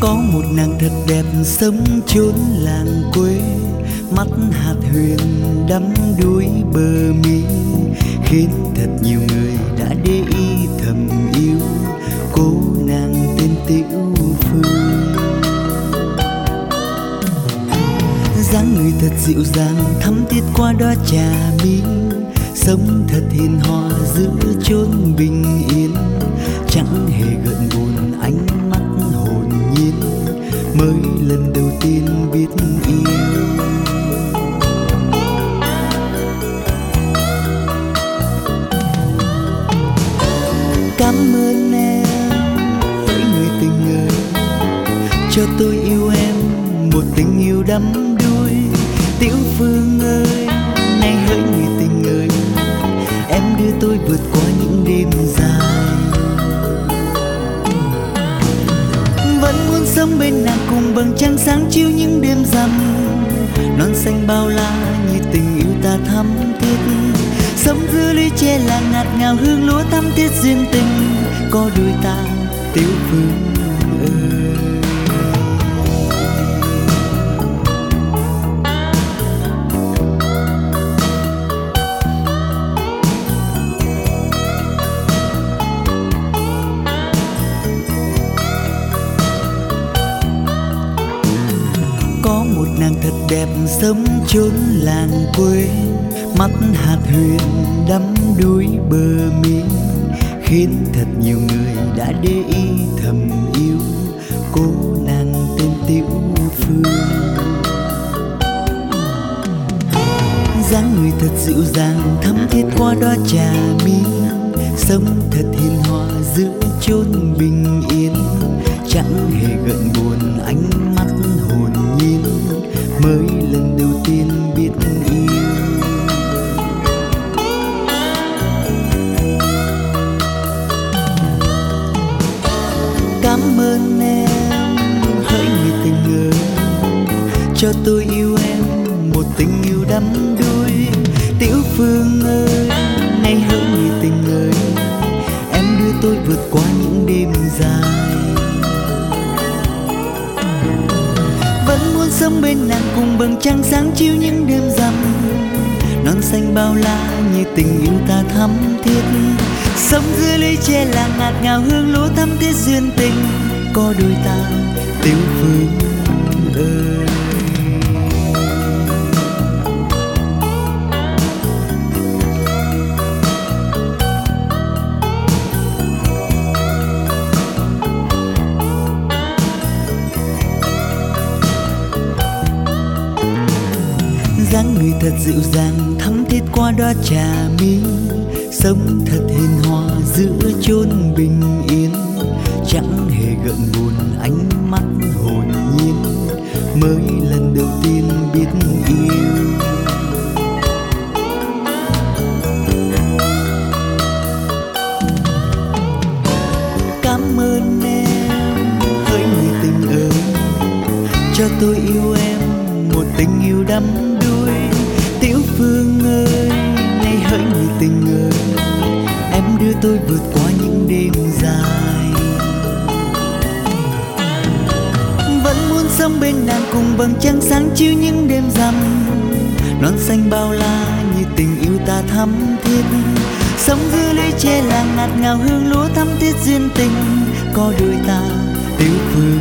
Có một nàng thật đẹp sống chốn làng quê, mắt hạt huyền đắm đuối bờ mi, khiến thật nhiều người đã để ý thầm yêu cô nàng tên Tiểu Phương. Dáng người thật dịu dàng thắm thiết qua đó trà mi, sống thật hiền hòa giữa chốn bình yên, chẳng hề gợn buồn ánh mắt hồn nhiên, mới lần đầu tiên biết yêu. Cảm ơn em hỡi người tình ơi, cho tôi yêu em một tình yêu đắm đuối. Tiểu Phương ơi, này hỡi người tình ơi, em đưa tôi vượt qua những đêm dài. Vẫn muốn sống bên nàng cùng vầng trăng sáng chiếu những đêm rằm, non xanh bao la như tình yêu ta thắm thiết, sống giữa lũy tre là ngạt ngào hương lúa thắm thiết duyên tình có đôi ta Tiểu Phương ơi. Có một nàng thật đẹp sống chốn làng quê, mắt hạt huyền đắm đuối bờ mi, khiến thật nhiều người đã để ý thầm yêu cô nàng tên Tiểu Phương. Dáng người thật dịu dàng thắm thiết qua đó trà mi, sống thật hiền hòa giữa chốn bình yên, chẳng hề gợn buồn ánh mắt hồn nhiên, mới lần đầu tiên biết yêu. Cảm ơn em hỡi người tình ơi, cho tôi yêu em một tình yêu đắm đuối. Tiểu Phương ơi, này hỡi người tình ơi, em đưa tôi vượt qua những đêm dài. Vẫn muốn sống bên nàng cùng vầng trăng sáng chiếu những đêm rằm, non xanh bao la như tình yêu ta thắm thiết, sống dưới lũy tre là ngạt ngào hương lúa thắm thiết duyên tình có đôi ta Tiểu Phương ơi. Dáng người thật dịu dàng thắm thiết qua đó trà mi, sống thật hiền hòa giữa chốn bình yên, chẳng hề gợn buồn ánh mắt hồn nhiên, mới lần đầu tiên biết yêu. Cảm ơn em hỡi người tình ơi, cho tôi yêu em một tình yêu đắm đuối. Tiểu Phương ơi, này hỡi người tình ơi, em đưa tôi vượt qua những đêm dài. Vẫn muốn sống bên nàng cùng vầng trăng sáng chiếu những đêm rằm, non xanh bao la như tình yêu ta thắm thiết, sống giữa lũy tre là ngạt ngào hương lúa thắm thiết duyên tình có đôi ta Tiểu Phương